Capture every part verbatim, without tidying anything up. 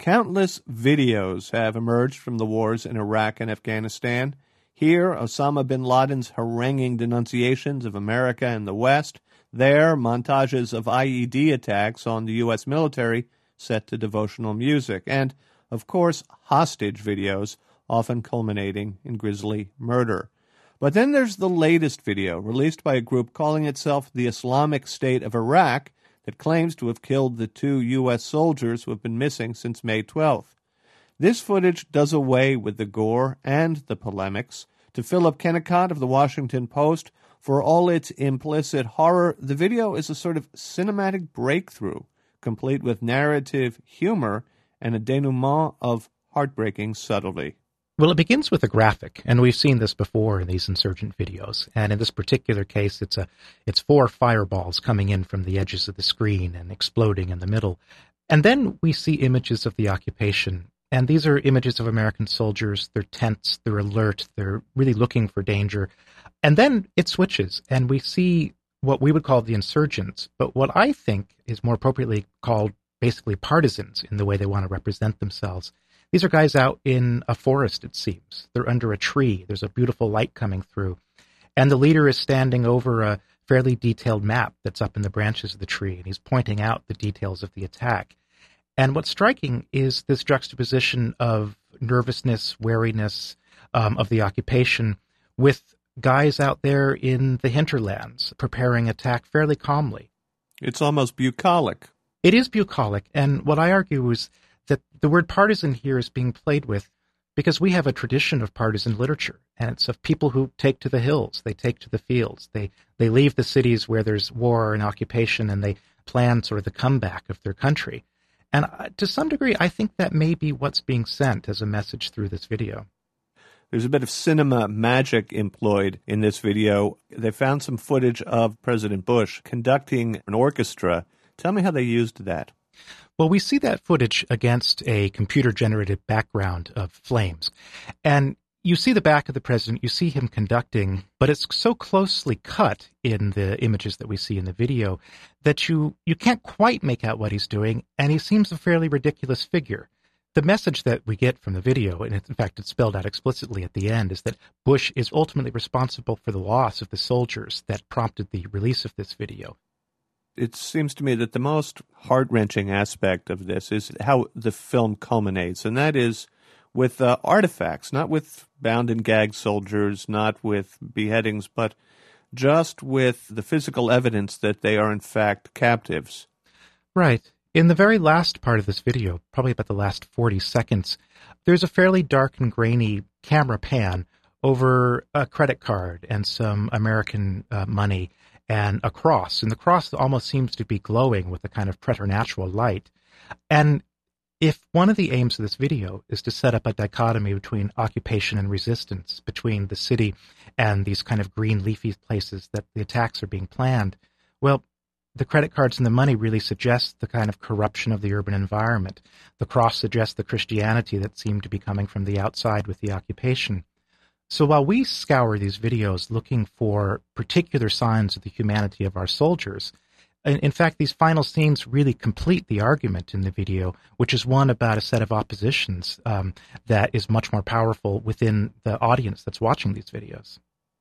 Countless videos have emerged from the wars in Iraq and Afghanistan. Here, Osama bin Laden's haranguing denunciations of America and the West. There, montages of I E D attacks on the U S military set to devotional music. And, of course, hostage videos, often culminating in grisly murder. But then there's the latest video, released by a group calling itself the Islamic State of Iraq, that claims to have killed the two U S soldiers who have been missing since May twelfth. This footage does away with the gore and the polemics. To Philip Kennicott of the Washington Post, for all its implicit horror, the video is a sort of cinematic breakthrough, complete with narrative humor and a denouement of heartbreaking subtlety. Well, it begins with a graphic, and we've seen this before in these insurgent videos. And in this particular case, it's a it's four fireballs coming in from the edges of the screen and exploding in the middle. And then we see images of the occupation. And these are images of American soldiers. They're tense, they're alert, they're really looking for danger. And then it switches, and we see what we would call the insurgents, but what I think is more appropriately called basically partisans in the way they want to represent themselves. These are guys out in a forest, it seems. They're under a tree. There's a beautiful light coming through. And the leader is standing over a fairly detailed map that's up in the branches of the tree, and he's pointing out the details of the attack. And what's striking is this juxtaposition of nervousness, wariness um, of the occupation with guys out there in the hinterlands preparing attack fairly calmly. It's almost bucolic. It is bucolic, and what I argue is that the word partisan here is being played with because we have a tradition of partisan literature, and it's of people who take to the hills, they take to the fields, they, they leave the cities where there's war and occupation, and they plan sort of the comeback of their country. And to some degree, I think that may be what's being sent as a message through this video. There's a bit of cinema magic employed in this video. They found some footage of President Bush conducting an orchestra. Tell me how they used that. Well, we see that footage against a computer-generated background of flames. And you see the back of the president, you see him conducting, but it's so closely cut in the images that we see in the video that you, you can't quite make out what he's doing, and he seems a fairly ridiculous figure. The message that we get from the video, and in fact it's spelled out explicitly at the end, is that Bush is ultimately responsible for the loss of the soldiers that prompted the release of this video. It seems to me that the most heart-wrenching aspect of this is how the film culminates, and that is with uh, artifacts, not with bound and gagged soldiers, not with beheadings, but just with the physical evidence that they are in fact captives. Right. In the very last part of this video, probably about the last forty seconds, there's a fairly dark and grainy camera pan over a credit card and some American uh, money and a cross. And the cross almost seems to be glowing with a kind of preternatural light. And if one of the aims of this video is to set up a dichotomy between occupation and resistance, between the city and these kind of green leafy places that the attacks are being planned, well, the credit cards and the money really suggest the kind of corruption of the urban environment. The cross suggests the Christianity that seemed to be coming from the outside with the occupation. So while we scour these videos looking for particular signs of the humanity of our soldiers, in, in fact, these final scenes really complete the argument in the video, which is one about a set of oppositions um, that is much more powerful within the audience that's watching these videos.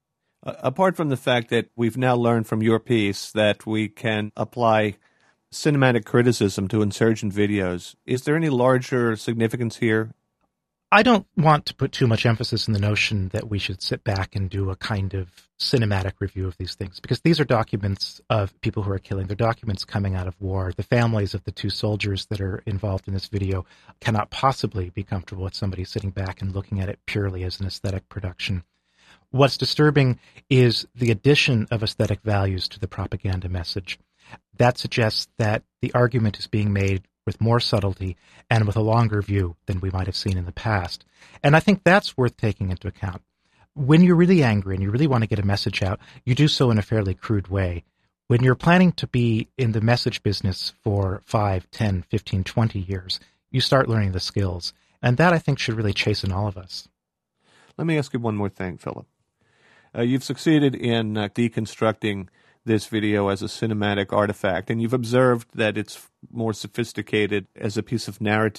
Apart from the fact that we've now learned from your piece that we can apply cinematic criticism to insurgent videos, is there any larger significance here? I don't want to put too much emphasis in the notion that we should sit back and do a kind of cinematic review of these things, because these are documents of people who are killing. They're documents coming out of war. The families of the two soldiers that are involved in this video cannot possibly be comfortable with somebody sitting back and looking at it purely as an aesthetic production. What's disturbing is the addition of aesthetic values to the propaganda message. That suggests that the argument is being made with more subtlety and with a longer view than we might have seen in the past. And I think that's worth taking into account. When you're really angry and you really want to get a message out, you do so in a fairly crude way. When you're planning to be in the message business for five, ten, fifteen, twenty years, you start learning the skills. And that, I think, should really chasten all of us. Let me ask you one more thing, Philip. Uh, you've succeeded in uh, deconstructing this video as a cinematic artifact, and you've observed that it's more sophisticated as a piece of narrative.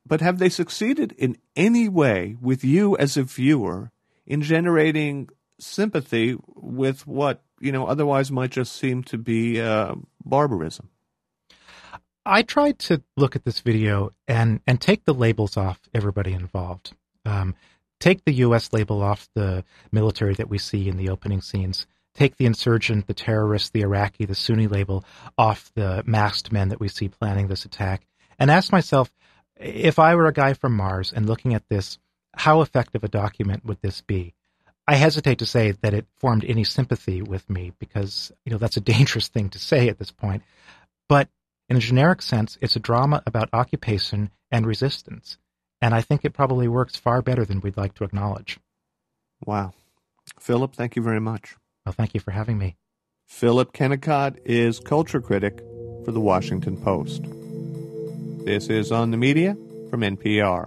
But have they succeeded in any way with you as a viewer in generating sympathy with what, you know, otherwise might just seem to be uh, barbarism? I tried to look at this video and, and take the labels off everybody involved. Um, take the U S label off the military that we see in the opening scenes. Take the insurgent, the terrorist, the Iraqi, the Sunni label off the masked men that we see planning this attack. And ask myself, if I were a guy from Mars and looking at this, how effective a document would this be? I hesitate to say that it formed any sympathy with me because, you know, that's a dangerous thing to say at this point. But in a generic sense, it's a drama about occupation and resistance. And I think it probably works far better than we'd like to acknowledge. Wow. Philip, thank you very much. Well, thank you for having me. Philip Kennicott is culture critic for The Washington Post. This is On the Media from N P R.